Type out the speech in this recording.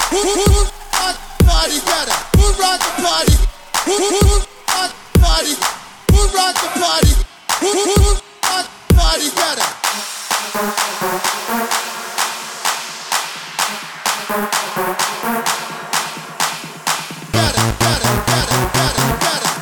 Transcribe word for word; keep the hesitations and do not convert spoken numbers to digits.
Who who rock the party better? Who rock the party? Who who rock the party? Who rock the party? Who who rock the party better? Better, better, better, better, better.